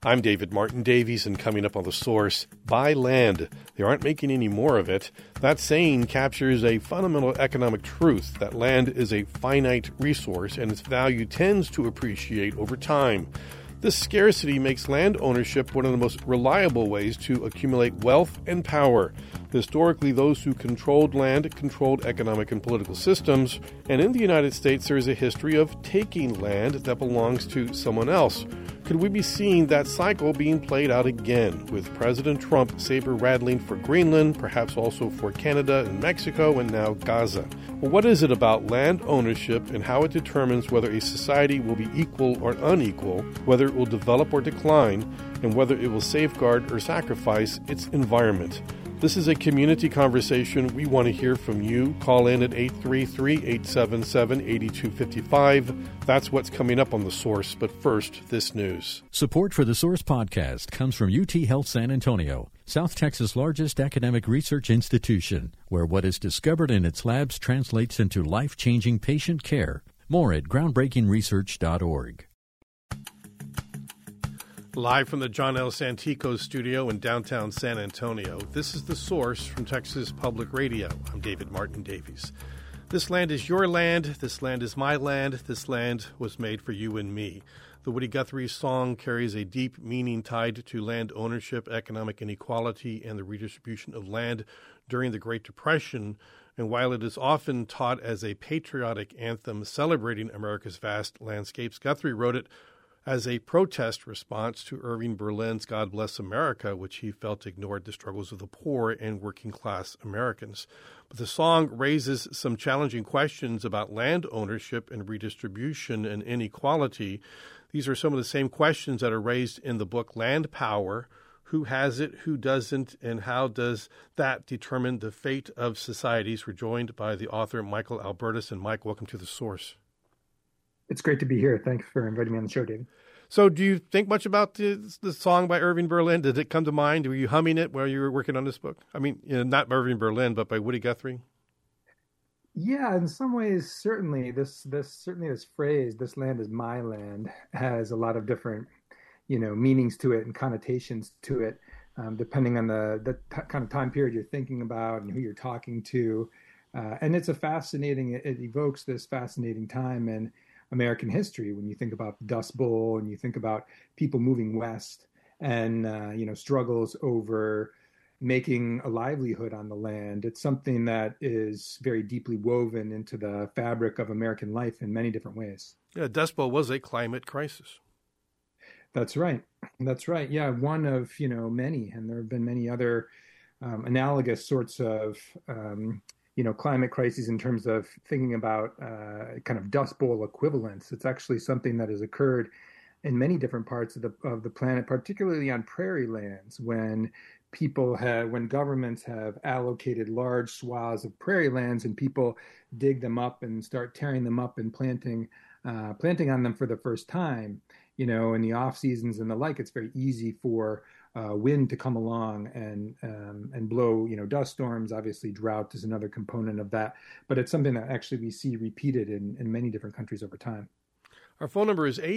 I'm David Martin Davies, and coming up on The Source, buy land. They aren't making any more of it. That saying captures a fundamental economic truth that land is a finite resource and its value tends to appreciate over time. This scarcity makes land ownership one of the most reliable ways to accumulate wealth and power. Historically, those who controlled land controlled economic and political systems, and in the United States there is a history of taking land that belongs to someone else. Could we be seeing that cycle being played out again, with President Trump saber-rattling for Greenland, perhaps also for Canada and Mexico, and now Gaza? Well, what is it about land ownership and how it determines whether a society will be equal or unequal, whether it will develop or decline, and whether it will safeguard or sacrifice its environment? This is a community conversation. We want to hear from you. Call in at 833-877-8255. That's what's coming up on The Source. But first, this news. Support for The Source podcast comes from UT Health San Antonio, South Texas' largest academic research institution, where what is discovered in its labs translates into life-changing patient care. More at groundbreakingresearch.org. Live from the John L. Santico studio in downtown San Antonio, this is The Source from Texas Public Radio. I'm David Martin Davies. This land is your land. This land is my land. This land was made for you and me. The Woody Guthrie song carries a deep meaning tied to land ownership, economic inequality, and the redistribution of land during the Great Depression. And while it is often taught as a patriotic anthem celebrating America's vast landscapes, Guthrie wrote it as a protest response to Irving Berlin's God Bless America, which he felt ignored the struggles of the poor and working-class Americans. But the song raises some challenging questions about land ownership and redistribution and inequality. These are some of the same questions that are raised in the book Land Power. Who has it, who doesn't, and how does that determine the fate of societies? We're joined by the author Michael Albertus. And Mike, welcome to The Source. It's great to be here. Thanks for inviting me on the show, David. So do you think much about the song by Irving Berlin? Did it come to mind? Were you humming it while you were working on this book? I mean, not by Irving Berlin, but by Woody Guthrie? Yeah, in some ways, certainly. This phrase, "this land is my land," has a lot of different, meanings to it and connotations to it, depending on the kind of time period you're thinking about and who you're talking to. And it's it evokes this fascinating time in American history when you think about the Dust Bowl and you think about people moving west and, struggles over making a livelihood on the land. It's something that is very deeply woven into the fabric of American life in many different ways. Yeah, Dust Bowl was a climate crisis. That's right. That's right. Yeah, one of, many, and there have been many other analogous sorts of climate crises in terms of thinking about kind of Dust Bowl equivalents. It's actually something that has occurred in many different parts of the planet, particularly on prairie lands, when governments have allocated large swaths of prairie lands and people dig them up and start tearing them up and planting on them for the first time. In the off seasons and the like, it's very easy for wind to come along and blow, dust storms. Obviously, drought is another component of that, but it's something that actually we see repeated in many different countries over time. Our phone number is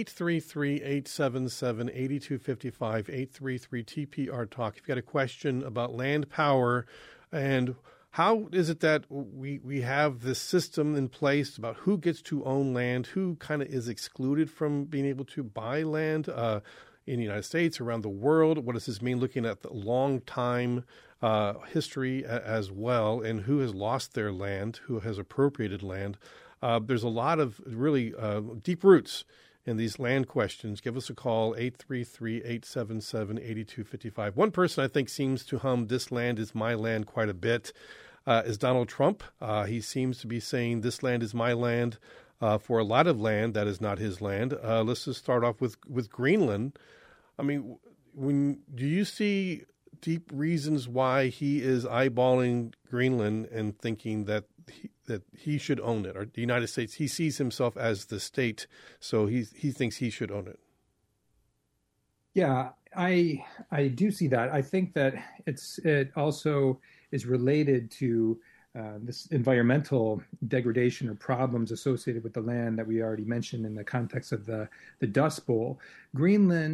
833-877-8255, 833-TPR-TALK. If you've got a question about land power and how is it that we have this system in place about who gets to own land, who kind of is excluded from being able to buy land in the United States, around the world? What does this mean looking at the long time history as well, and who has lost their land, who has appropriated land? There's a lot of really deep roots in these land questions. Give us a call, 833-877-8255. One person I think seems to hum "This land is my land" quite a bit is Donald Trump. He seems to be saying this land is my land for a lot of land that is not his land. Let's just start off with Greenland. I mean, do you see deep reasons why he is eyeballing Greenland and thinking that he should own it, or the United States? He sees himself as the state, so he thinks he should own it. Yeah, I do see that. I think that it also is related to this environmental degradation or problems associated with the land that we already mentioned in the context of the Dust Bowl. Greenland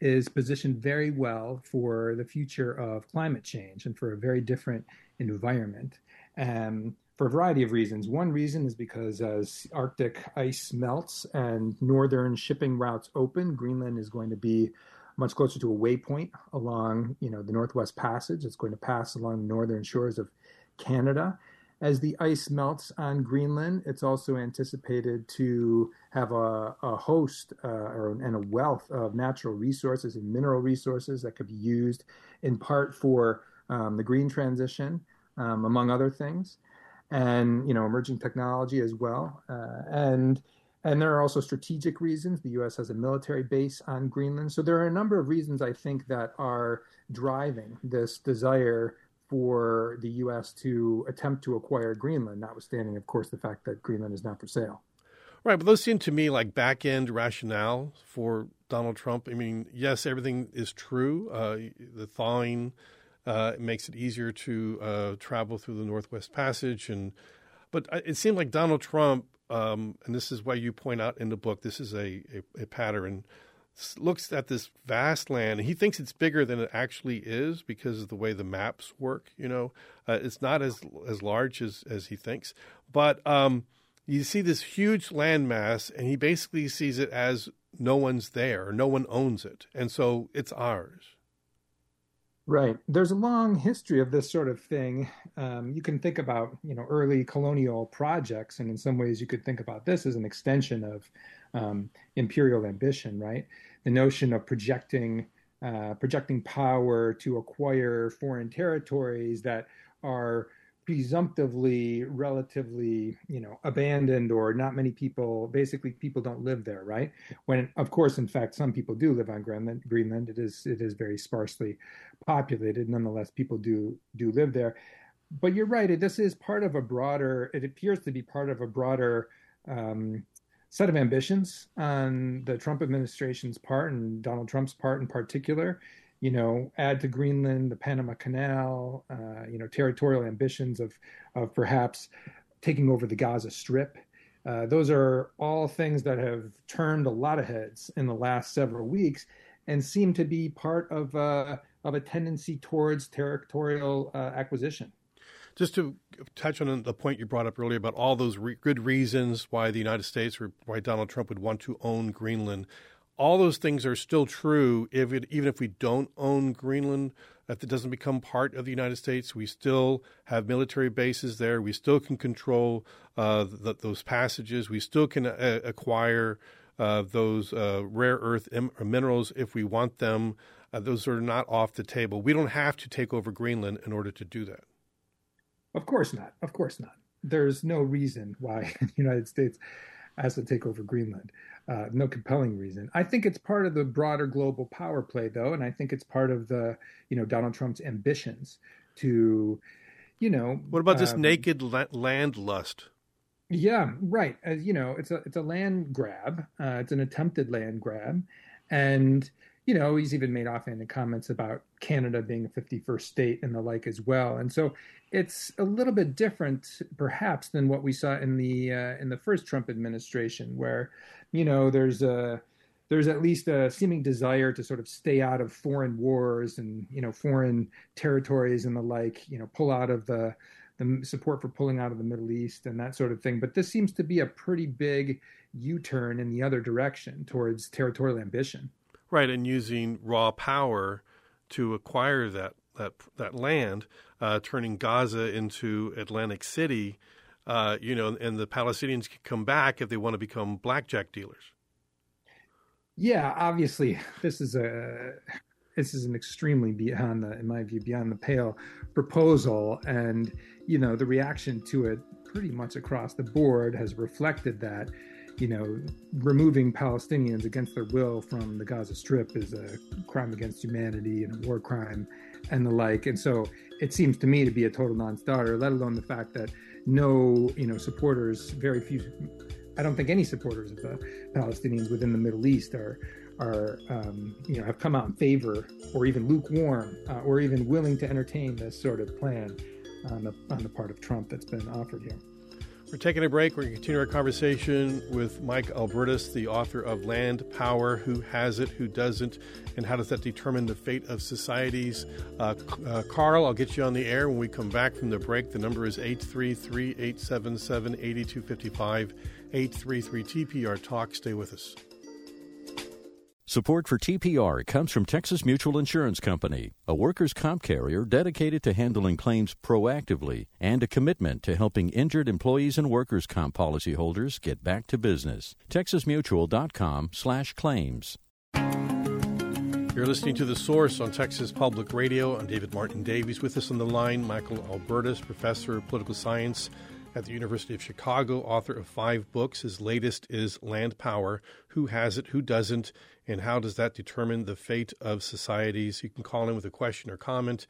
is positioned very well for the future of climate change and for a very different environment. For a variety of reasons. One reason is because as Arctic ice melts and northern shipping routes open, Greenland is going to be much closer to a waypoint along, the Northwest Passage. It's going to pass along the northern shores of Canada. As the ice melts on Greenland, it's also anticipated to have a host and a wealth of natural resources and mineral resources that could be used in part for the green transition, among other things, and emerging technology as well. And there are also strategic reasons. The U.S. has a military base on Greenland. So there are a number of reasons, I think, that are driving this desire for the U.S. to attempt to acquire Greenland, notwithstanding, of course, the fact that Greenland is not for sale. Right, but those seem to me like back-end rationale for Donald Trump. I mean, yes, everything is true. The thawing makes it easier to travel through the Northwest Passage. But it seemed like Donald Trump, and this is why you point out in the book, this is a pattern, looks at this vast land, and he thinks it's bigger than it actually is because of the way the maps work. It's not as large as he thinks. But you see this huge landmass, and he basically sees it as no one's there, no one owns it, and so it's ours. Right. There's a long history of this sort of thing. You can think about, early colonial projects, and in some ways you could think about this as an extension of imperial ambition, right? The notion of projecting power to acquire foreign territories that are presumptively relatively, abandoned, or not many people, basically people don't live there, right? When, of course, in fact, some people do live on Greenland. It is very sparsely populated. Nonetheless, people do live there. But you're right. This is part of it appears to be part of a broader set of ambitions on the Trump administration's part, and Donald Trump's part in particular. Add to Greenland the Panama Canal, territorial ambitions of perhaps taking over the Gaza Strip. Those are all things that have turned a lot of heads in the last several weeks and seem to be part of a tendency towards territorial acquisition. Just to touch on the point you brought up earlier about all those good reasons why the United States or why Donald Trump would want to own Greenland, all those things are still true even if we don't own Greenland, if it doesn't become part of the United States. We still have military bases there. We still can control those passages. We still can acquire those rare earth minerals if we want them. Those are not off the table. We don't have to take over Greenland in order to do that. Of course not. Of course not. There's no reason why the United States has to take over Greenland. No compelling reason. I think it's part of the broader global power play, though, and I think it's part of the, Donald Trump's ambitions to, What about this naked land lust? Yeah, right. As it's a land grab. It's an attempted land grab, and he's even made offhanded comments about Canada being a 51st state and the like as well. And so it's a little bit different, perhaps, than what we saw in the first Trump administration, where, there's at least a seeming desire to sort of stay out of foreign wars and, foreign territories and the like, pull out of the support for pulling out of the Middle East and that sort of thing. But this seems to be a pretty big U-turn in the other direction towards territorial ambition. Right, and using raw power to acquire that land, turning Gaza into Atlantic City, and the Palestinians can come back if they want to become blackjack dealers. Yeah, obviously, this is an extremely in my view, beyond the pale proposal, and the reaction to it pretty much across the board has reflected that. Removing Palestinians against their will from the Gaza Strip is a crime against humanity and a war crime and the like. And so it seems to me to be a total non-starter, let alone the fact that no, supporters, very few, I don't think any supporters of the Palestinians within the Middle East have come out in favor or even lukewarm or even willing to entertain this sort of plan on the part of Trump that's been offered here. We're taking a break. We're going to continue our conversation with Mike Albertus, the author of Land Power, Who Has It, Who Doesn't, and How Does That Determine the Fate of Societies? Carl, I'll get you on the air when we come back from the break. The number is 833-877-8255, 833-TPR Talk. Stay with us. Support for TPR comes from Texas Mutual Insurance Company, a workers' comp carrier dedicated to handling claims proactively and a commitment to helping injured employees and workers' comp policyholders get back to business. TexasMutual.com/claims. You're listening to The Source on Texas Public Radio. I'm David Martin Davies. With us on the line, Michael Albertus, professor of political science at the University of Chicago, author of 5 books. His latest is Land Power, Who Has It, Who Doesn't, and How Does That Determine the Fate of Societies? You can call in with a question or comment,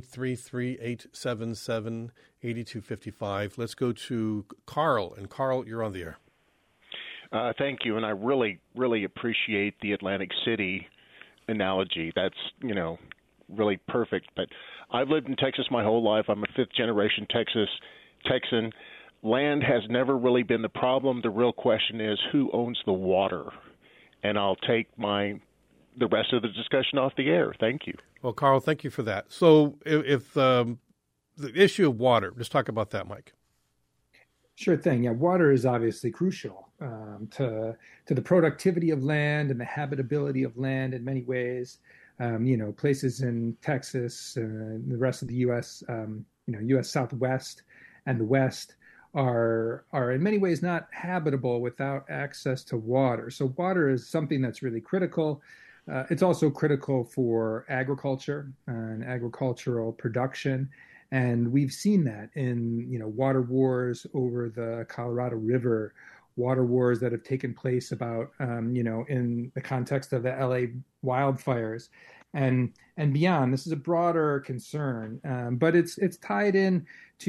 833-877-8255. Let's go to Carl. And Carl, you're on the air. Thank you, and I really, really appreciate the Atlantic City analogy. That's, really perfect. But I've lived in Texas my whole life. I'm a fifth-generation Texan. Land has never really been the problem. The real question is who owns the water? And I'll take the rest of the discussion off the air. Thank you. Well, Carl, thank you for that. So if the issue of water, let's talk about that, Mike. Sure thing. Yeah, water is obviously crucial to the productivity of land and the habitability of land in many ways. Places in Texas, the rest of the U.S., U.S. Southwest and the West are in many ways not habitable without access to water. So water is something that's really critical. It's also critical for agriculture and agricultural production. And we've seen that in, water wars over the Colorado River, water wars that have taken place about, in the context of the LA wildfires and beyond. This is a broader concern, but it's tied in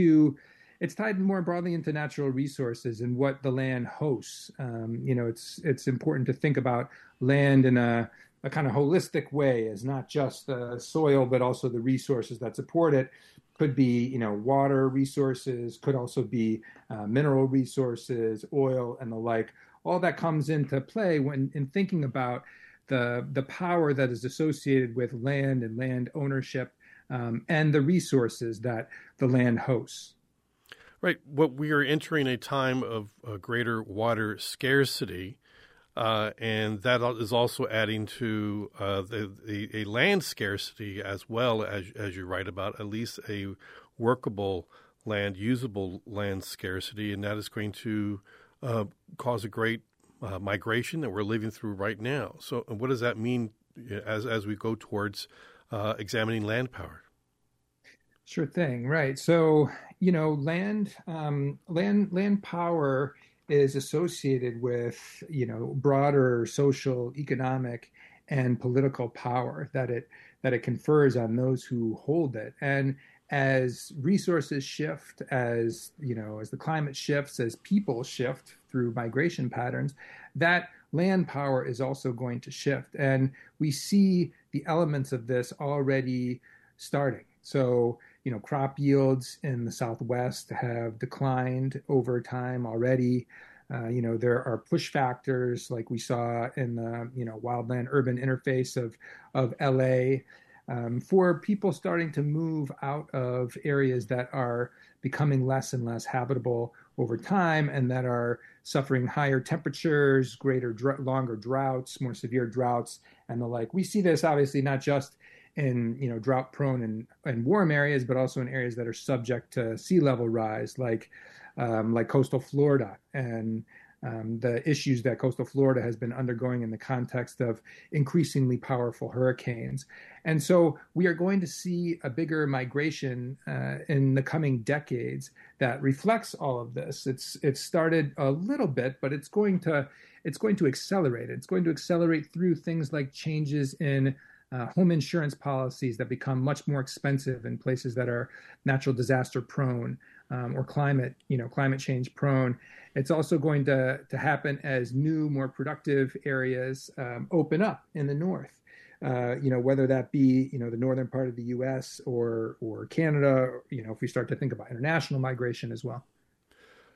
more broadly into natural resources and what the land hosts. It's important to think about land in a kind of holistic way as not just the soil, but also the resources that support it. Could be, water resources, could also be mineral resources, oil, and the like. All that comes into play when in thinking about the power that is associated with land and land ownership and the resources that the land hosts. Right. What we are entering a time of greater water scarcity, and that is also adding to a land scarcity as well, as you write about, at least a workable land, usable land scarcity, and that is going to cause a great migration that we're living through right now. So what does that mean as we go towards examining land power? Sure thing. Right. So, land power is associated with, broader social, economic, and political power that it confers on those who hold it. And as resources shift, as the climate shifts, as people shift through migration patterns, that land power is also going to shift. And we see the elements of this already starting. So, crop yields in the Southwest have declined over time already. There are push factors like we saw in the, wildland urban interface of LA for people starting to move out of areas that are becoming less and less habitable over time and that are suffering higher temperatures, longer droughts, more severe droughts, and the like. We see this obviously not just in drought prone and warm areas, but also in areas that are subject to sea level rise, like coastal Florida and the issues that coastal Florida has been undergoing in the context of increasingly powerful hurricanes. And so we are going to see a bigger migration in the coming decades that reflects all of this. It's started a little bit, but it's going to accelerate. It's going to accelerate through things like changes in home insurance policies that become much more expensive in places that are natural disaster prone or climate change prone. It's also going to happen as new, more productive areas open up in the north. Whether that be the northern part of the U.S. or Canada. If we start to think about international migration as well.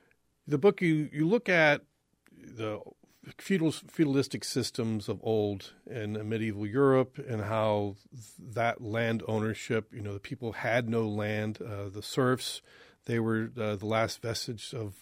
The book, you look at the feudalistic systems of old in medieval Europe and how that land ownership, the people had no land. The serfs, they were the last vestige of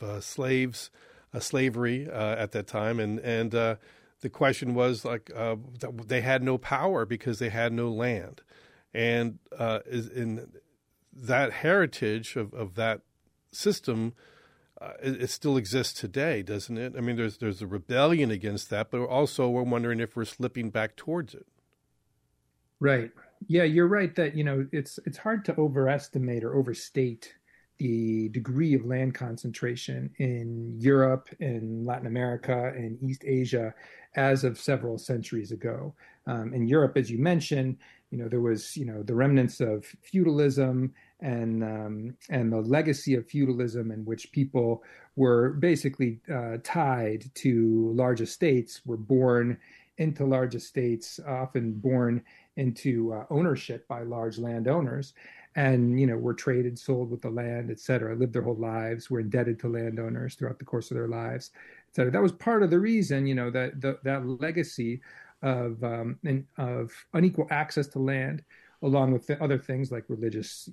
slavery at that time. And the question was they had no power because they had no land. And in that heritage of that system, it still exists today, doesn't it? I mean, there's a rebellion against that, but also we're wondering if we're slipping back towards it. Right. Yeah, you're right that, it's hard to overestimate or overstate the degree of land concentration in Europe, in Latin America, and East Asia as of several centuries ago. In Europe, as you mentioned, there was, the remnants of feudalism and the legacy of feudalism in which people were basically tied to large estates, were born into large estates, often born into ownership by large landowners, and were traded, sold with the land, et cetera, lived their whole lives, were indebted to landowners throughout the course of their lives, et cetera. That was part of the reason, that legacy of unequal access to land, along with other things like religious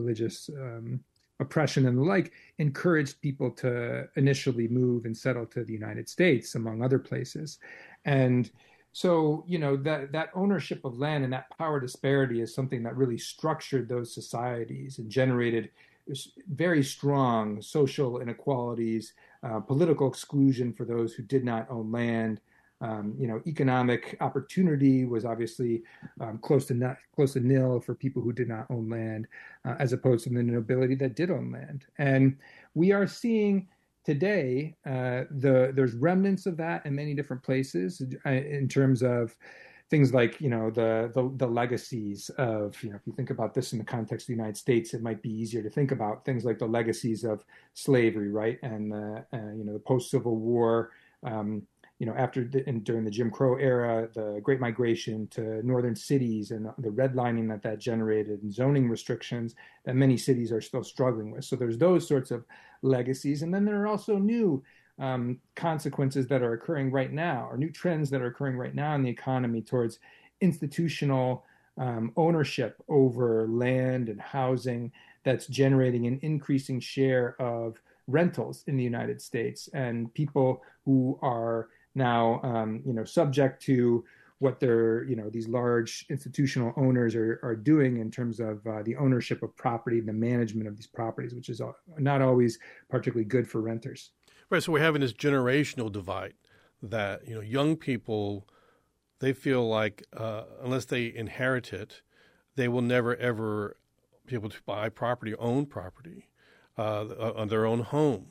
oppression and the like, encouraged people to initially move and settle to the United States, among other places. And so, that ownership of land and that power disparity is something that really structured those societies and generated very strong social inequalities, political exclusion for those who did not own land. Economic opportunity was obviously close to nil for people who did not own land, as opposed to the nobility that did own land. And we are seeing today there's remnants of that in many different places in terms of things like the legacies of if you think about this in the context of the United States, it might be easier to think about things like the legacies of slavery, right, and the post-Civil War. During the Jim Crow era, the Great Migration to northern cities and the redlining that generated and zoning restrictions that many cities are still struggling with. So there's those sorts of legacies. And then there are also new consequences that are occurring right now, or new trends that are occurring right now in the economy towards institutional ownership over land and housing that's generating an increasing share of rentals in the United States, and people who are now, subject to what these large institutional owners are doing in terms of the ownership of property, the management of these properties, which is not always particularly good for renters. Right. So we're having this generational divide that, young people, they feel like unless they inherit it, they will never, ever be able to buy property, own property on their own home.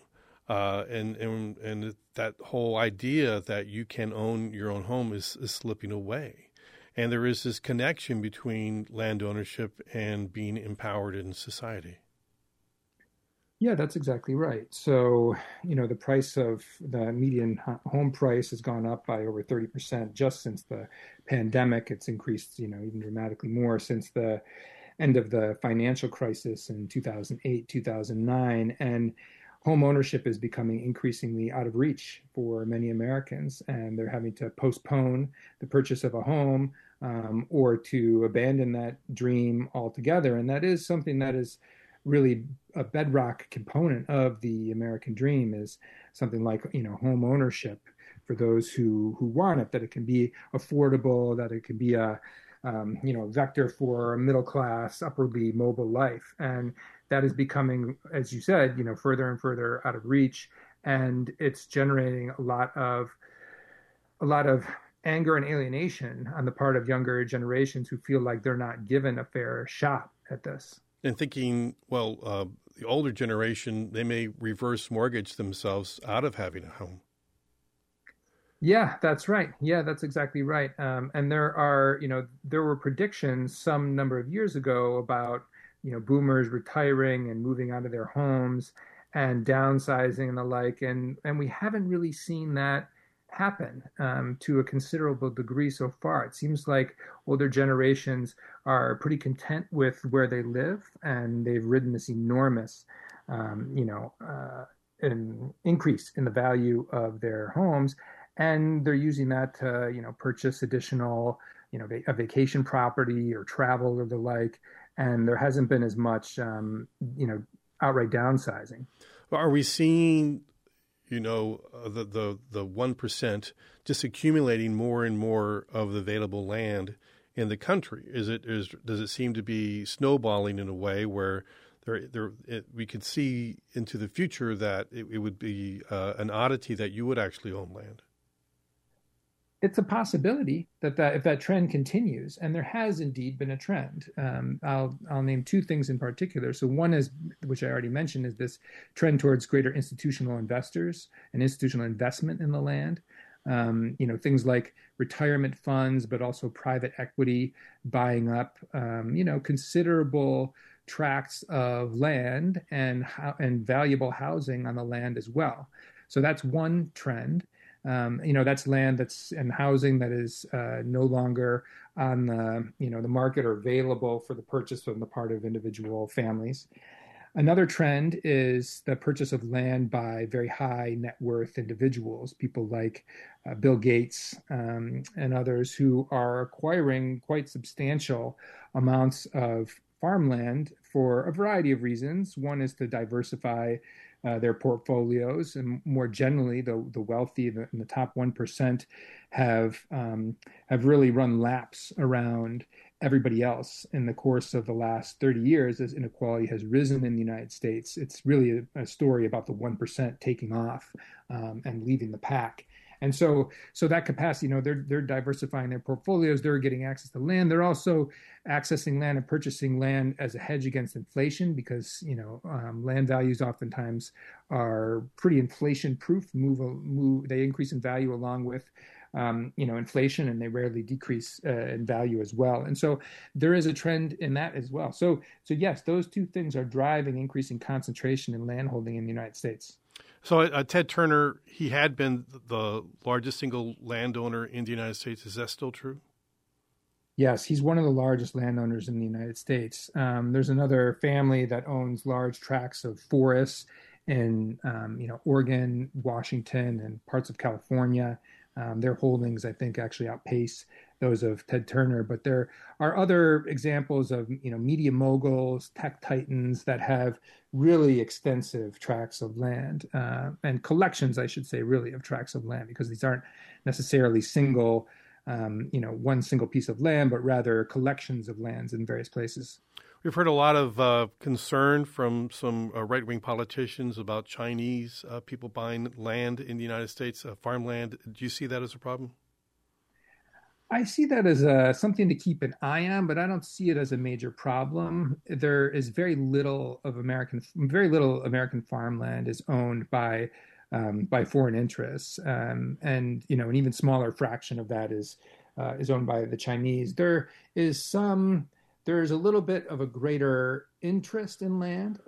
And that whole idea that you can own your own home is slipping away. And there is this connection between land ownership and being empowered in society. Yeah, that's exactly right. So, the price of the median home price has gone up by over 30% just since the pandemic. It's increased, even dramatically more since the end of the financial crisis in 2008, 2009. And home ownership is becoming increasingly out of reach for many Americans, and they're having to postpone the purchase of a home or to abandon that dream altogether. And that is something that is really a bedrock component of the American dream, is something like, home ownership for those who want it, that it can be affordable, that it can be a vector for a middle class, upwardly mobile life. And that is becoming, as you said, further and further out of reach, and it's generating a lot of anger and alienation on the part of younger generations who feel like they're not given a fair shot at this. And thinking, the older generation, they may reverse mortgage themselves out of having a home. Yeah, that's right. Yeah, that's exactly right. And there were predictions some number of years ago about boomers retiring and moving out of their homes and downsizing and the like. And we haven't really seen that happen to a considerable degree so far. It seems like older generations are pretty content with where they live, and they've ridden this enormous, an increase in the value of their homes, and they're using that to, purchase additional, a vacation property or travel or the like. And there hasn't been as much, outright downsizing. Are we seeing, the 1% just accumulating more and more of the available land in the country? Does it seem to be snowballing in a way where we could see into the future that it would be an oddity that you would actually own land? It's a possibility that if that trend continues, and there has indeed been a trend. I'll name two things in particular. So one is, which I already mentioned, is this trend towards greater institutional investors and institutional investment in the land. Things like retirement funds, but also private equity buying up, considerable tracts of land and valuable housing on the land as well. So that's one trend. That's land and housing that is no longer on the market or available for the purchase on the part of individual families. Another trend is the purchase of land by very high net worth individuals, people like Bill Gates and others who are acquiring quite substantial amounts of farmland for a variety of reasons. One is to diversify their portfolios, and more generally, the wealthy in the top 1% have really run laps around everybody else in the course of the last 30 years as inequality has risen in the United States. It's really a story about the 1% taking off and leaving the pack. And so that capacity, they're diversifying their portfolios. They're getting access to land. They're also accessing land and purchasing land as a hedge against inflation because, land values oftentimes are pretty inflation proof. They increase in value along with, inflation, and they rarely decrease in value as well. And so there is a trend in that as well. So yes, those two things are driving increasing concentration in landholding in the United States. So Ted Turner, he had been the largest single landowner in the United States. Is that still true? Yes, he's one of the largest landowners in the United States. There's another family that owns large tracts of forests in, Oregon, Washington, and parts of California. Their holdings, I think, actually outpace those of Ted Turner. But there are other examples of, media moguls, tech titans that have really extensive tracts of land and collections, I should say, really, of tracts of land, because these aren't necessarily single, one single piece of land, but rather collections of lands in various places. We've heard a lot of concern from some right-wing politicians about Chinese people buying land in the United States, farmland. Do you see that as a problem? I see that as something to keep an eye on, but I don't see it as a major problem. There is very little American farmland is owned by foreign interests, and an even smaller fraction of that is owned by the Chinese. There's a little bit of a greater interest in land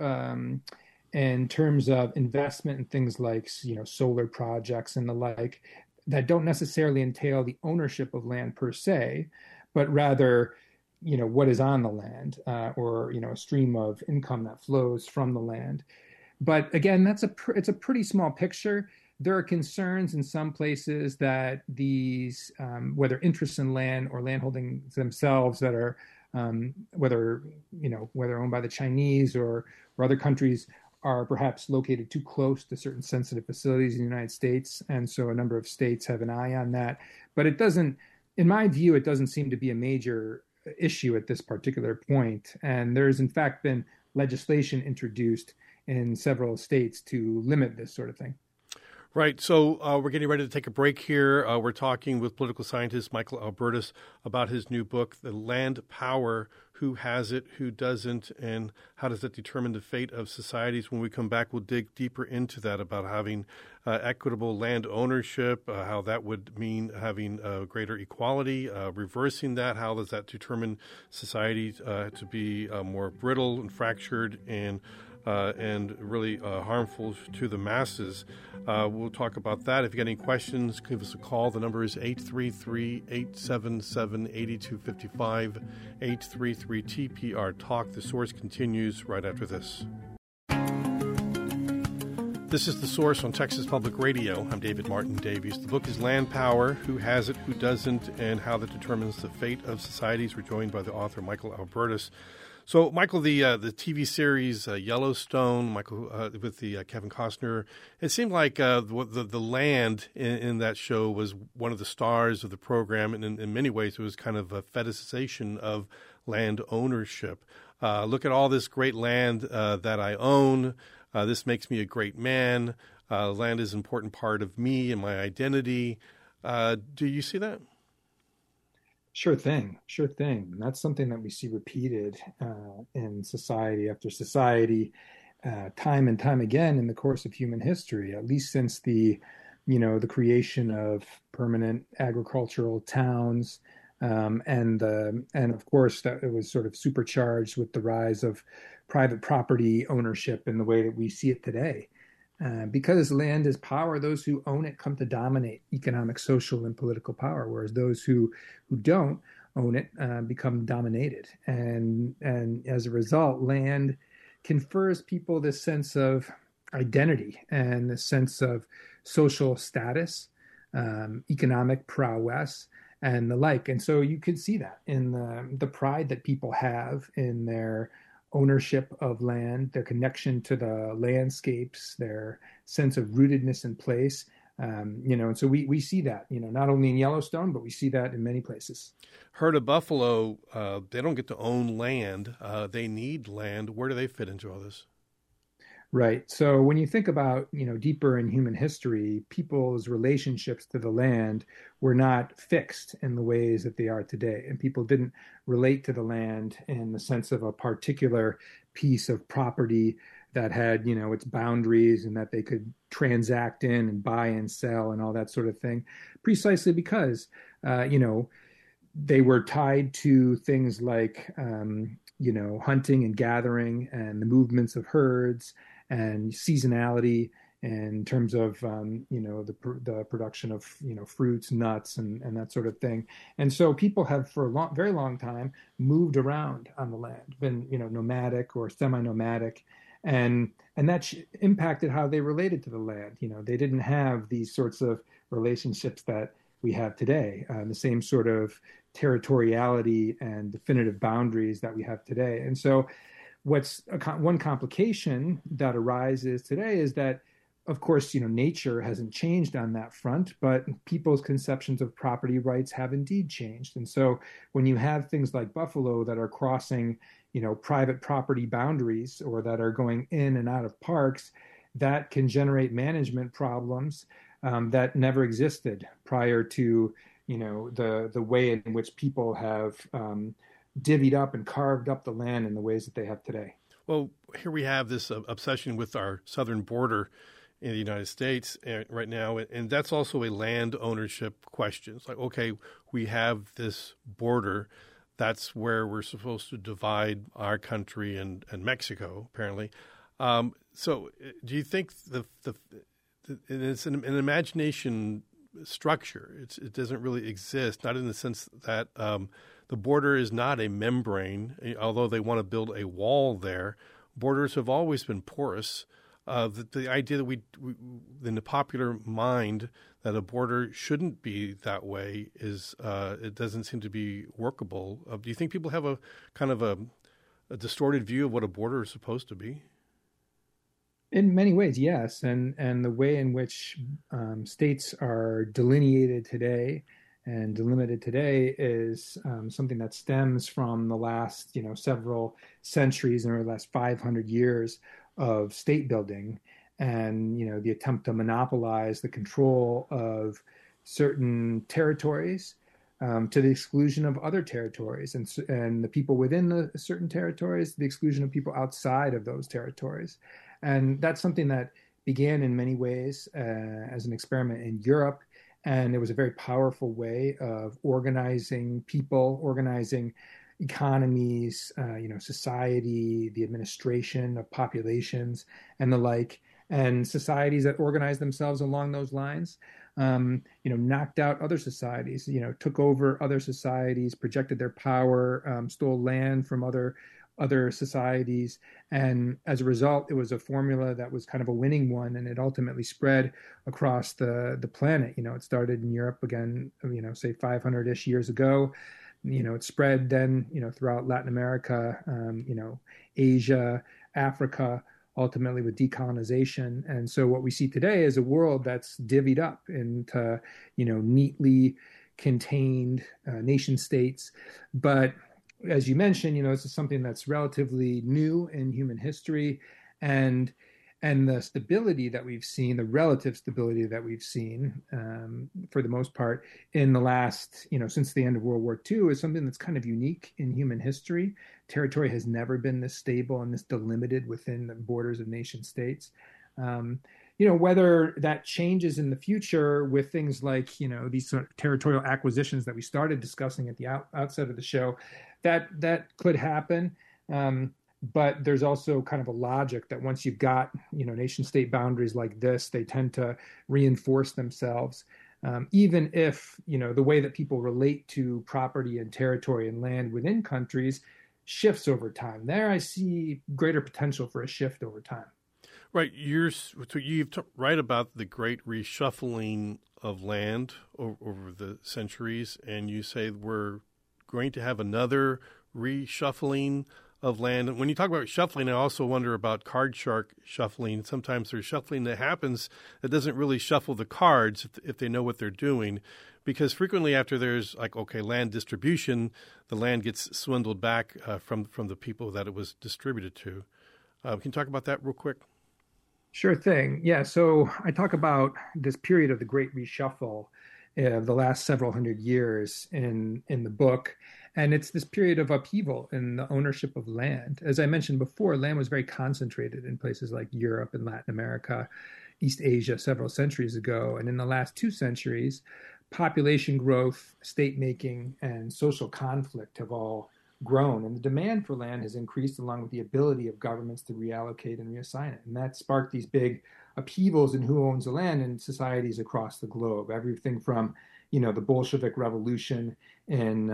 in terms of investment in things like solar projects and the like, that don't necessarily entail the ownership of land per se, but rather, what is on the land or a stream of income that flows from the land. But again, it's a pretty small picture. There are concerns in some places that these, whether interests in land or landholdings themselves that are, whether owned by the Chinese or other countries, are perhaps located too close to certain sensitive facilities in the United States. And so a number of states have an eye on that. But in my view, it doesn't seem to be a major issue at this particular point. And there's in fact been legislation introduced in several states to limit this sort of thing. Right. So we're getting ready to take a break here. We're talking with political scientist Michael Albertus about his new book, The Land Power, Who Has It, Who Doesn't, and how does that determine the fate of societies? When we come back, we'll dig deeper into that about having equitable land ownership, how that would mean having greater equality, reversing that. How does that determine society to be more brittle and fractured and really harmful to the masses? We'll talk about that. If you got any questions, give us a call. The number is 833-877-8255, 833-TPR-TALK. The Source continues right after this. This is The Source on Texas Public Radio. I'm David Martin Davies. The book is Land Power, Who Has It, Who Doesn't, and How That Determines the Fate of Societies. We're joined by the author, Michael Albertus. So, Michael, the TV series Yellowstone, Michael, with the Kevin Costner, it seemed like the land in that show was one of the stars of the program, and in many ways it was kind of a fetishization of land ownership. Look at all this great land that I own. This makes me a great man. Land is an important part of me and my identity. Do you see that? Sure thing. And that's something that we see repeated in society after society, time and time again in the course of human history, at least since the creation of permanent agricultural towns. And of course, that it was sort of supercharged with the rise of private property ownership in the way that we see it today. Because land is power, those who own it come to dominate economic, social, and political power, whereas those who don't own it become dominated. And as a result, land confers people this sense of identity and this sense of social status, economic prowess, and the like. And so you could see that in the pride that people have in their ownership of land, their connection to the landscapes, their sense of rootedness in place. And so we see that, not only in Yellowstone, but we see that in many places. Herd of buffalo, they don't get to own land. They need land. Where do they fit into all this? Right. So when you think about, deeper in human history, people's relationships to the land were not fixed in the ways that they are today. And people didn't relate to the land in the sense of a particular piece of property that had, its boundaries and that they could transact in and buy and sell and all that sort of thing, precisely because, they were tied to things like, hunting and gathering and the movements of herds and seasonality in terms of, the production of, fruits, nuts, and that sort of thing. And so people have for a very long time moved around on the land, been, nomadic or semi-nomadic. And that impacted how they related to the land. They didn't have these sorts of relationships that we have today, the same sort of territoriality and definitive boundaries that we have today. And so one complication that arises today is that, of course, nature hasn't changed on that front, but people's conceptions of property rights have indeed changed. And so when you have things like buffalo that are crossing, private property boundaries or that are going in and out of parks, that can generate management problems that never existed prior to, the way in which people have divvied up and carved up the land in the ways that they have today. Well, here we have this obsession with our southern border in the United States right now, and that's also a land ownership question. It's like, okay, we have this border. That's where we're supposed to divide our country and Mexico, apparently. So do you think it's an imagination structure? It doesn't really exist, not in the sense that the border is not a membrane, although they want to build a wall there. Borders have always been porous. The idea that we in the popular mind that a border shouldn't be that way is it doesn't seem to be workable. Do you think people have a kind of a distorted view of what a border is supposed to be? In many ways, yes. And the way in which states are delineated today and delimited today is something that stems from the last, several centuries or the last 500 years of state building and, the attempt to monopolize the control of certain territories to the exclusion of other territories and the people within the certain territories, to the exclusion of people outside of those territories. And that's something that began in many ways as an experiment in Europe. And it was a very powerful way of organizing people, organizing economies, society, the administration of populations and the like. And societies that organized themselves along those lines, knocked out other societies, took over other societies, projected their power, stole land from other other societies. And as a result, it was a formula that was kind of a winning one, and it ultimately spread across the planet. It started in Europe again, say 500-ish years ago. It spread then, throughout Latin America, Asia, Africa, ultimately with decolonization. And so what we see today is a world that's divvied up into, neatly contained nation states. But as you mentioned, this is something that's relatively new in human history, and the stability that we've seen, the relative stability that we've seen, for the most part, in the last, since the end of World War II, is something that's kind of unique in human history. Territory has never been this stable and this delimited within the borders of nation states. Whether that changes in the future with things like, these sort of territorial acquisitions that we started discussing at the outset of the show, that could happen. But there's also kind of a logic that once you've got, nation state boundaries like this, they tend to reinforce themselves. Even if, the way that people relate to property and territory and land within countries shifts over time. There I see greater potential for a shift over time. Right. You've right about the great reshuffling of land over the centuries, and you say we're going to have another reshuffling of land. And when you talk about shuffling, I also wonder about card shark shuffling. Sometimes there's shuffling that happens that doesn't really shuffle the cards if they know what they're doing, because frequently after there's land distribution, the land gets swindled back from the people that it was distributed to. Can you talk about that real quick? Sure thing. Yeah. So I talk about this period of the Great Reshuffle of the last several hundred years in the book. And it's this period of upheaval in the ownership of land. As I mentioned before, land was very concentrated in places like Europe and Latin America, East Asia several centuries ago. And in the last 2 centuries, population growth, state making, and social conflict have all grown. And the demand for land has increased along with the ability of governments to reallocate and reassign it. And that sparked these big upheavals in who owns the land in societies across the globe. Everything from, the Bolshevik Revolution in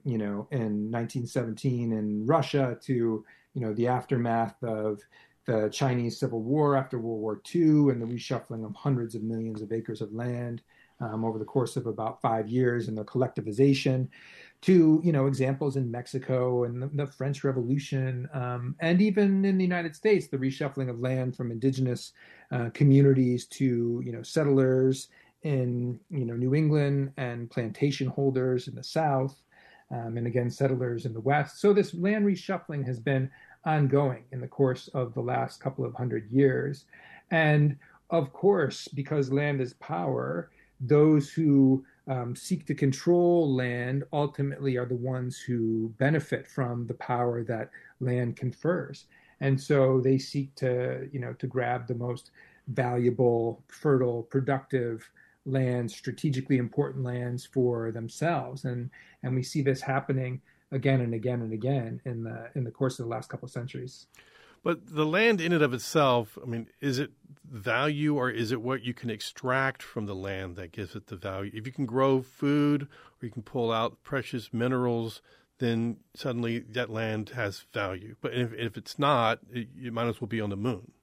1917 in Russia to, the aftermath of the Chinese Civil War after World War II and the reshuffling of hundreds of millions of acres of land over the course of about 5 years, and the collectivization, to examples in Mexico and the French Revolution, and even in the United States, the reshuffling of land from indigenous communities to settlers in New England and plantation holders in the South, and again settlers in the West. So this land reshuffling has been ongoing in the course of the last couple of hundred years, and of course, because land is power, those who seek to control land ultimately are the ones who benefit from the power that land confers. And so they seek to grab the most valuable, fertile, productive lands, strategically important lands for themselves. And we see this happening again and again and again in the course of the last couple of centuries. But the land in and of itself, is it value, or is it what you can extract from the land that gives it the value? If you can grow food or you can pull out precious minerals, then suddenly that land has value. But if it's not, you might as well be on the moon.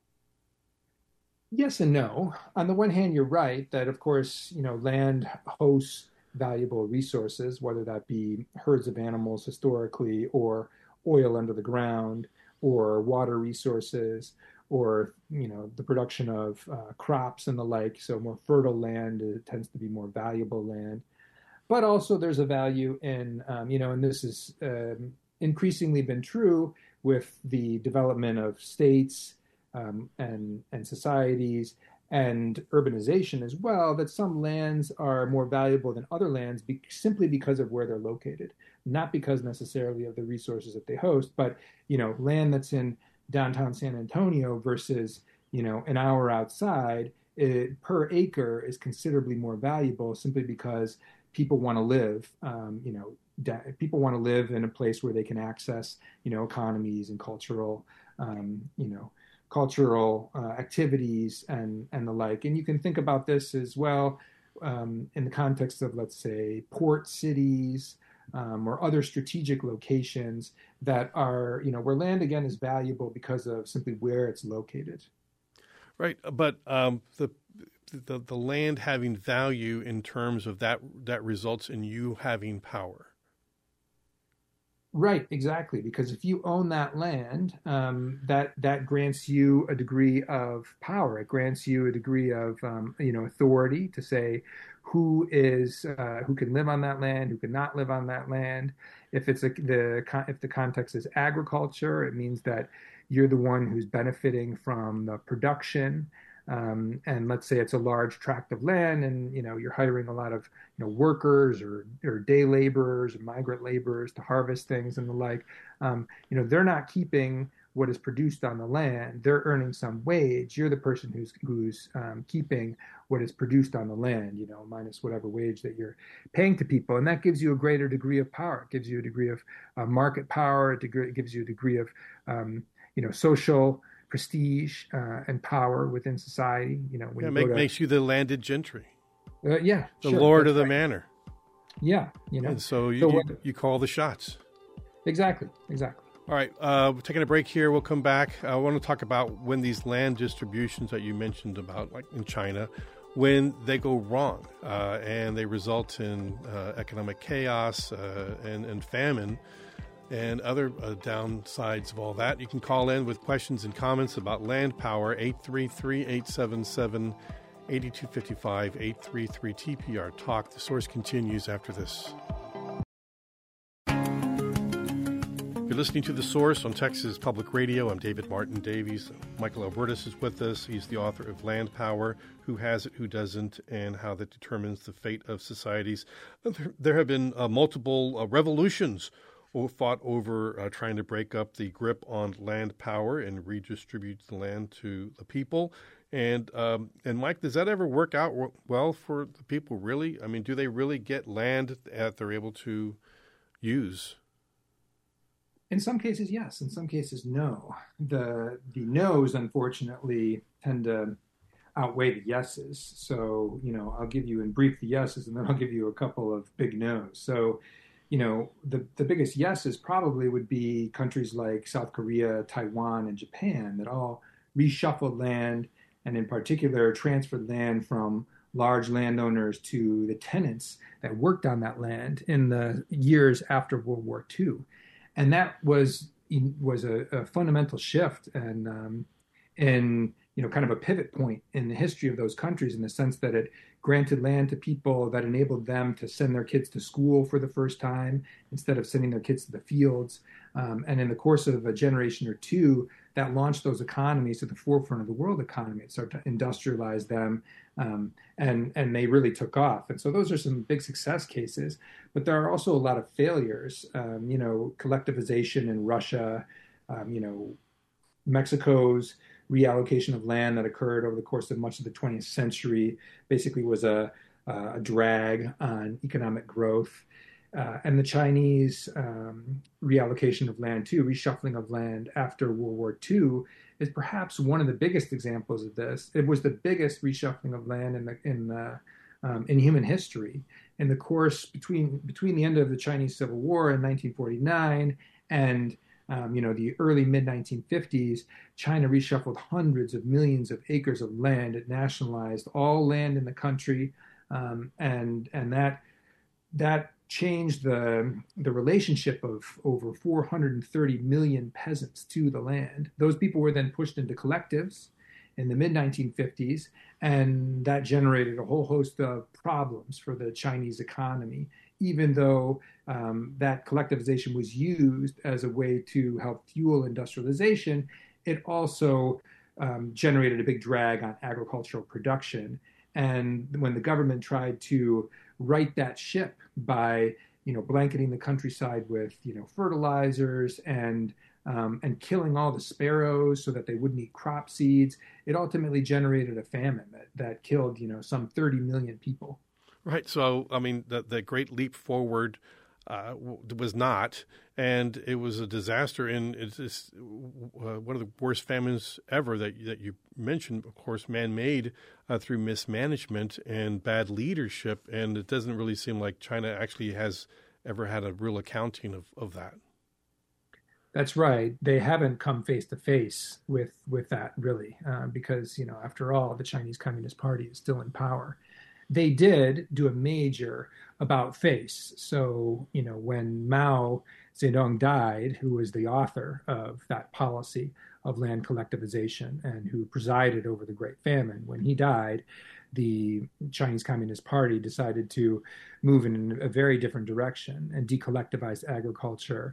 Yes and no. On the one hand, you're right that, of course, land hosts valuable resources, whether that be herds of animals historically, or oil under the ground, or water resources, or the production of crops and the like. So more fertile land tends to be more valuable land. But also there's a value in, and this has increasingly been true with the development of states and societies and urbanization as well, that some lands are more valuable than other lands simply because of where they're located, not because necessarily of the resources that they host, but land that's in downtown San Antonio versus an hour outside, per acre is considerably more valuable simply because people want to live. People want to live in a place where they can access economies and cultural activities and the like. And you can think about this as well in the context of, let's say, port cities, or other strategic locations that are, where land again is valuable because of simply where it's located. Right, but the land having value in terms of that results in you having power. Right, exactly. Because if you own that land, that grants you a degree of power. It grants you a degree of authority to say who can live on that land, who cannot live on that land. If if the context is agriculture, it means that you're the one who's benefiting from the production. And let's say it's a large tract of land, and you're hiring a lot of workers or day laborers or migrant laborers to harvest things and the like. They're not keeping what is produced on the land; they're earning some wage. You're the person who's keeping what is produced on the land, minus whatever wage that you're paying to people, and that gives you a greater degree of power. It gives you a degree of market power. It gives you a degree of social prestige and power within society. Makes you the landed gentry. The lord of the manor. Yeah, And so you call the shots. Exactly. All right, we're taking a break here. We'll come back. I want to talk about when these land distributions that you mentioned about, like in China, when they go wrong and they result in economic chaos and famine, and other downsides of all that. You can call in with questions and comments about land power, 833-877-8255, 833-TPR-TALK. The Source continues after this. You're listening to The Source on Texas Public Radio. I'm David Martin Davies. Michael Albertus is with us. He's the author of Land Power, Who Has It, Who Doesn't, and How That Determines the Fate of Societies. There have been multiple revolutions fought over trying to break up the grip on land power and redistribute the land to the people. And Mike, does that ever work out well for the people, really? I mean, do they really get land that they're able to use? In some cases, yes. In some cases, no. The no's, unfortunately, tend to outweigh the yeses. So, I'll give you in brief the yeses, and then I'll give you a couple of big no's. So, the biggest yeses probably would be countries like South Korea, Taiwan, and Japan that all reshuffled land, and in particular transferred land from large landowners to the tenants that worked on that land in the years after World War II. And that was a fundamental shift and kind of a pivot point in the history of those countries, in the sense that it granted land to people that enabled them to send their kids to school for the first time instead of sending their kids to the fields. And in the course of a generation or two, that launched those economies to the forefront of the world economy. It started to industrialize them, and they really took off. And so those are some big success cases. But there are also a lot of failures. Collectivization in Russia, Mexico's reallocation of land that occurred over the course of much of the 20th century basically was a drag on economic growth. And the Chinese reallocation of land too, reshuffling of land after World War II, is perhaps one of the biggest examples of this. It was the biggest reshuffling of land in human history. In the course between the end of the Chinese Civil War in 1949 and the early mid-1950s, China reshuffled hundreds of millions of acres of land. It nationalized all land in the country, and that changed the relationship of over 430 million peasants to the land. Those people were then pushed into collectives in the mid-1950s, and that generated a whole host of problems for the Chinese economy, even though that collectivization was used as a way to help fuel industrialization. It also generated a big drag on agricultural production. And when the government tried to right that ship by, blanketing the countryside with, fertilizers and killing all the sparrows so that they wouldn't eat crop seeds, it ultimately generated a famine that killed, some 30 million people. Right. So, I mean, the great leap forward was not, and it was a disaster. And it's one of the worst famines ever that you mentioned, of course, man-made through mismanagement and bad leadership. And it doesn't really seem like China actually has ever had a real accounting of that. That's right. They haven't come face to face with that really, because after all, the Chinese Communist Party is still in power. They did do a major about face. So when Mao Zedong died, who was the author of that policy of land collectivization and who presided over the Great Famine, when he died, the Chinese Communist Party decided to move in a very different direction and decollectivize agriculture,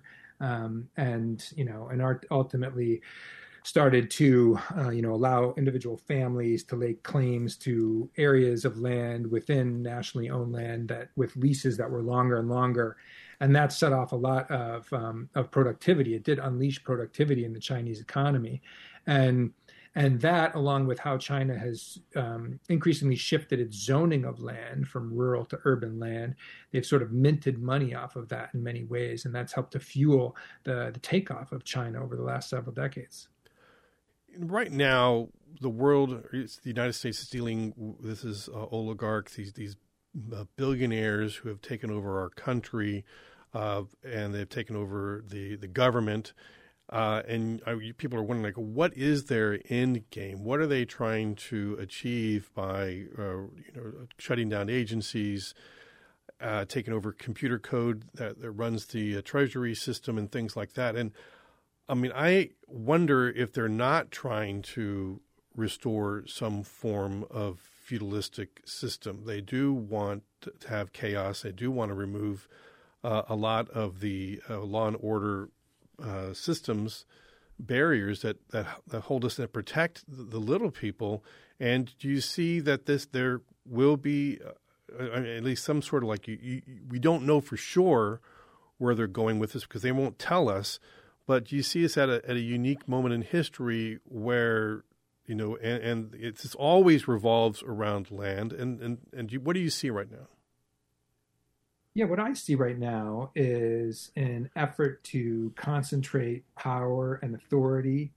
and ultimately started to allow individual families to lay claims to areas of land within nationally owned land that with leases that were longer and longer, and that set off a lot of productivity. It did unleash productivity in the Chinese economy, and that, along with how China has increasingly shifted its zoning of land from rural to urban land, they've sort of minted money off of that in many ways, and that's helped to fuel the takeoff of China over the last several decades. Right now, the United States is dealing with these oligarchs, these billionaires who have taken over our country, and they've taken over the government. And people are wondering, what is their end game? What are they trying to achieve by, shutting down agencies, taking over computer code that runs the Treasury system and things like that? And I mean, I wonder if they're not trying to restore some form of feudalistic system. They do want to have chaos. They do want to remove a lot of the law and order systems, barriers that hold us, that protect the little people. And do you see that there will be at least some sort of we don't know for sure where they're going with this because they won't tell us. But do you see us at a unique moment in history where and it's always revolves around land? And what do you see right now? Yeah, what I see right now is an effort to concentrate power and authority,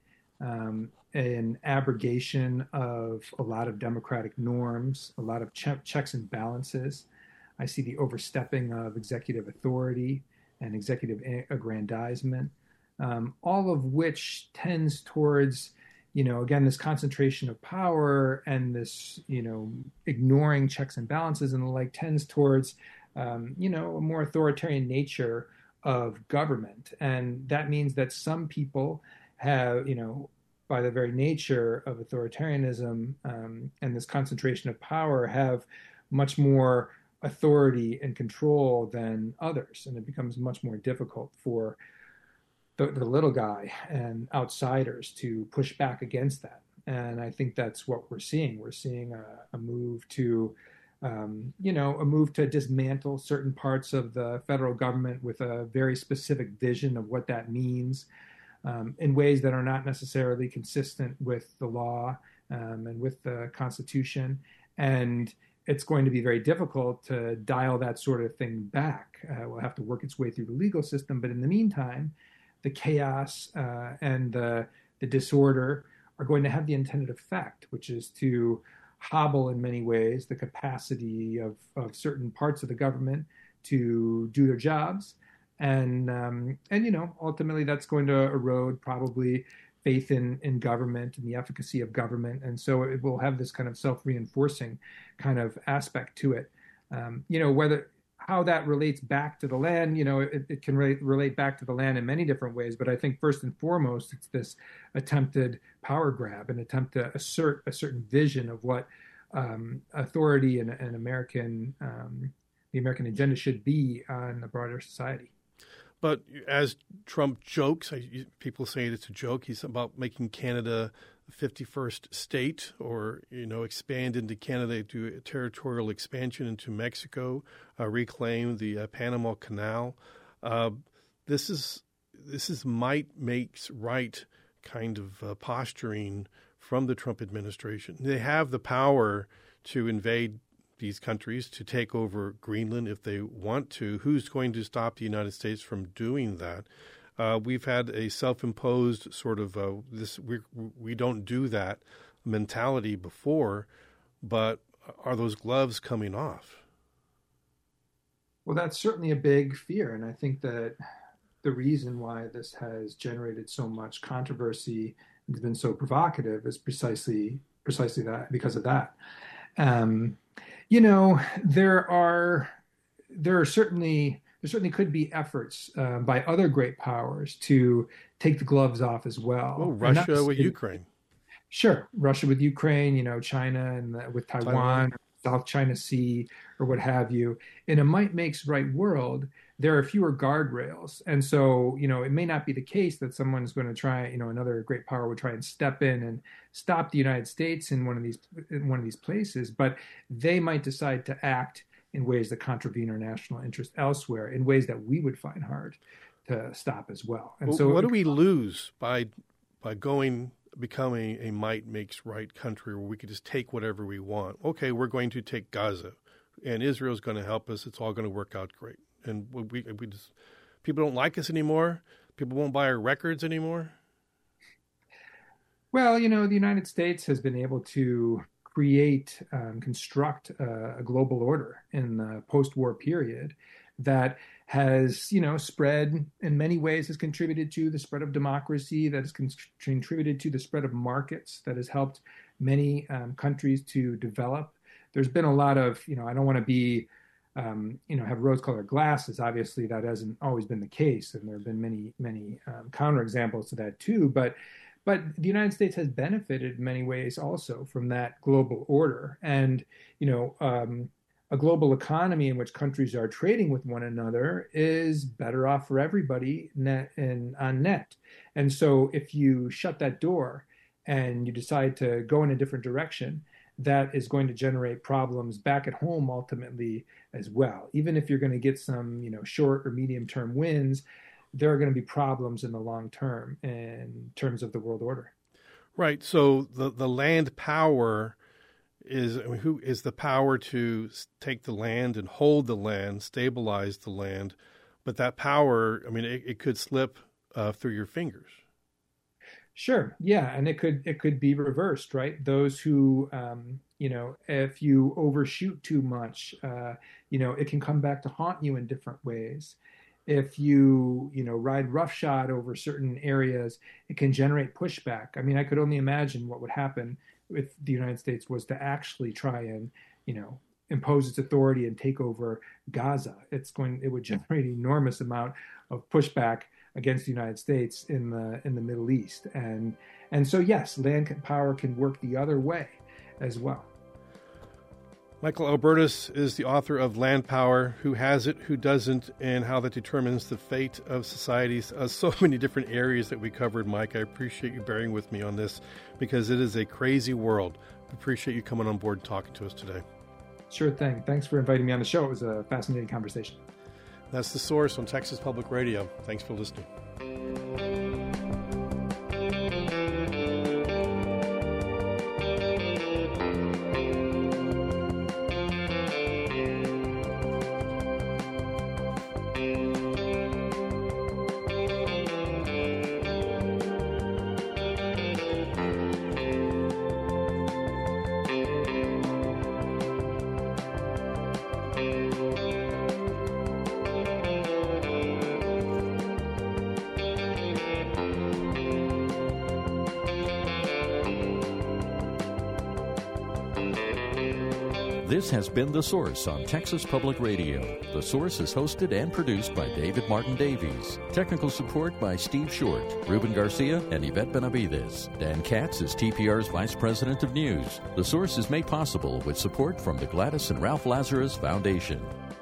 an abrogation of a lot of democratic norms, a lot of checks and balances. I see the overstepping of executive authority and executive aggrandizement, all of which tends towards, again, this concentration of power and this, ignoring checks and balances and the like tends towards a more authoritarian nature of government. And that means that some people have, by the very nature of authoritarianism and this concentration of power, have much more authority and control than others. And it becomes much more difficult for the little guy and outsiders to push back against that. And I think that's what we're seeing. We're seeing a move to a move to dismantle certain parts of the federal government with a very specific vision of what that means, in ways that are not necessarily consistent with the law and with the Constitution. And it's going to be very difficult to dial that sort of thing back. We'll have to work its way through the legal system. But in the meantime, the chaos and the disorder are going to have the intended effect, which is to hobble in many ways the capacity of certain parts of the government to do their jobs. And ultimately that's going to erode probably faith in government and the efficacy of government. And so it will have this kind of self-reinforcing kind of aspect to it. How that relates back to the land, it can relate back to the land in many different ways. But I think first and foremost, it's this attempted power grab, an attempt to assert a certain vision of what authority and the American agenda should be on the broader society. But as Trump jokes, people say it's a joke. He's about making Canada the 51st state, or expand into Canada, do a territorial expansion into Mexico, reclaim the Panama Canal. This is might makes right kind of posturing from the Trump administration. They have the power to invade these countries, to take over Greenland if they want to. Who's going to stop the United States from doing that? We've had a self-imposed sort of we don't do that mentality before, but are those gloves coming off? Well, that's certainly a big fear. And I think that the reason why this has generated so much controversy and has been so provocative is precisely that, because of that. Um, you know, there certainly could be efforts by other great powers to take the gloves off as well. Oh, Russia with Ukraine. Sure, Russia with Ukraine, China and with Taiwan, South China Sea, or what have you. In a might makes right world, there are fewer guardrails, and so it may not be the case that someone's going to try, another great power would try and step in and stop the United States in one of these places, but they might decide to act in ways that contravene our national interest elsewhere, in ways that we would find hard to stop as well. And so, what do we lose by becoming a might makes right country where we could just take whatever we want? Okay, we're going to take Gaza, and Israel's going to help us. It's all going to work out great. And we just, people don't like us anymore. People won't buy our records anymore. Well, the United States has been able to construct a global order in the post-war period that has, spread in many ways, has contributed to the spread of democracy, that has contributed to the spread of markets, that has helped many countries to develop. There's been a lot of, I don't want to be, have rose-colored glasses. Obviously, that hasn't always been the case, and there have been many counterexamples to that too. But the United States has benefited in many ways also from that global order, and a global economy in which countries are trading with one another is better off for everybody on net. And so, if you shut that door and you decide to go in a different direction, that is going to generate problems back at home ultimately as well. Even if you're going to get some, short or medium term wins, there are going to be problems in the long term in terms of the world order. Right. So the land power who is the power to take the land and hold the land, stabilize the land. But that power, it could slip through your fingers. Sure. Yeah. And it could be reversed, right? Those who, if you overshoot too much, it can come back to haunt you in different ways. If you, ride roughshod over certain areas, it can generate pushback. I could only imagine what would happen if the United States was to actually try and, impose its authority and take over Gaza. It would generate an enormous amount of pushback against the United States in the Middle East. And so, yes, land power can work the other way as well. Michael Albertus is the author of Land Power, Who Has It, Who Doesn't, and How That Determines the Fate of Societies. So many different areas that we covered, Mike. I appreciate you bearing with me on this because it is a crazy world. I appreciate you coming on board and talking to us today. Sure thing. Thanks for inviting me on the show. It was a fascinating conversation. That's The Source on Texas Public Radio. Thanks for listening. This has been The Source on Texas Public Radio. The Source is hosted and produced by David Martin Davies. Technical support by Steve Short, Ruben Garcia, and Yvette Benavides. Dan Katz is TPR's Vice President of News. The Source is made possible with support from the Gladys and Ralph Lazarus Foundation.